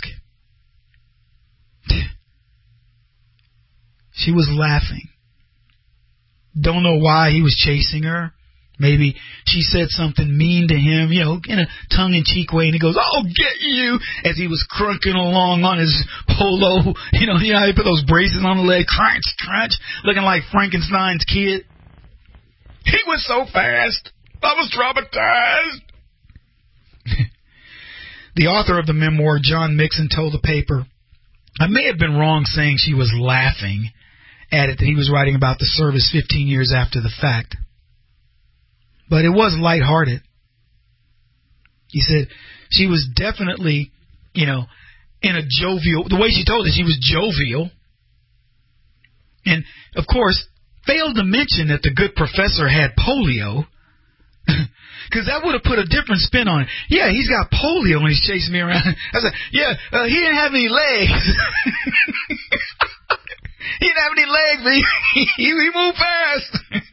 S3: She was laughing. Don't know why he was chasing her. Maybe she said something mean to him, you know, in a tongue-in-cheek way, and he goes, I'll get you, as he was crunking along on his polo. You know, you know how he put those braces on the leg, crunch, crunch, looking like Frankenstein's kid. He was so fast. I was traumatized. The author of the memoir, John Mixon, told the paper, I may have been wrong saying she was laughing at it, that he was writing about the service fifteen years after the fact. But it was lighthearted. He said she was definitely, you know, in a jovial, the way she told it, she was jovial. And, of course, failed to mention that the good professor had polio. Because that would have put a different spin on it. Yeah, he's got polio when he's chasing me around. I was like, yeah, uh, he didn't have any legs. He didn't have any legs, but he, he, he moved fast.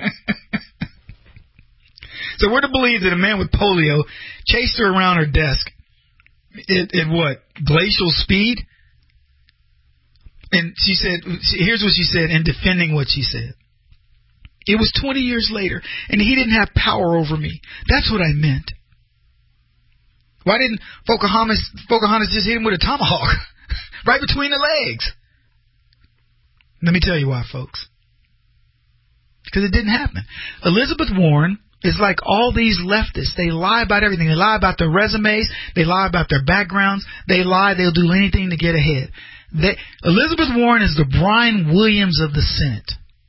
S3: So we're to believe that a man with polio chased her around her desk at, at what? Glacial speed? And she said, here's what she said in defending what she said. It was twenty years later, and he didn't have power over me. That's what I meant. Why didn't Pocahontas, Pocahontas just hit him with a tomahawk right between the legs? Let me tell you why, folks. Because it didn't happen. Elizabeth Warren is like all these leftists. They lie about everything. They lie about their resumes. They lie about their backgrounds. They lie. They'll do anything to get ahead. They, Elizabeth Warren is the Brian Williams of the Senate.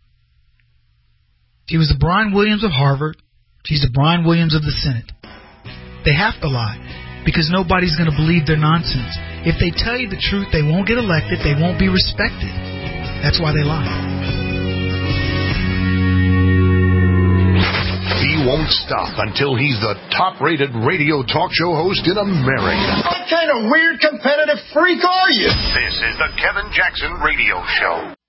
S3: She was the Brian Williams of Harvard. She's the Brian Williams of the Senate. They have to lie because nobody's going to believe their nonsense. If they tell you the truth, they won't get elected. They won't be respected. That's why they lie.
S1: He won't stop until he's the top-rated radio talk show host in America.
S8: What kind of weird competitive freak are you?
S1: This is the Kevin Jackson Radio Show.